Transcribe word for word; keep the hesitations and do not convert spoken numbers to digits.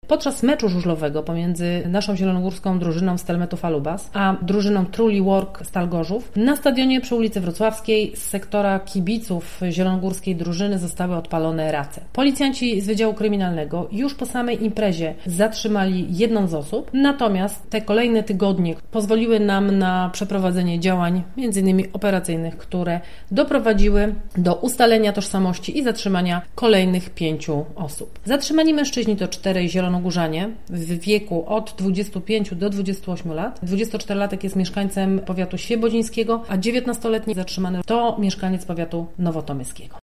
podczas meczu żużlowego pomiędzy naszą zielonogórską drużyną Stelmetów Alubas a drużyną Truli Work Stal Gorzów na stadionie przy ulicy Wrocławskiej z sektora kibiców zielonogórskiej drużyny zostały odpalone race. Policjanci z Wydziału Kryminalnego już po samej imprezie zatrzymali jedną z osób, natomiast te kolejne tygodnie pozwoliły nam na przeprowadzenie działań, między innymi operacyjnych, które doprowadziły do ustalenia tożsamości i zatrzymania kolejnych pięciu osób. Zatrzymani mężczyźni to czterej zielonogórzanie w wieku od dwudziestu pięciu do dwudziestu ośmiu lat. dwudziestoczterolatek jest mieszkańcem powiatu świebodzińskiego, a dziewiętnastoletni zatrzymany to mieszkaniec powiatu nowotomyskiego.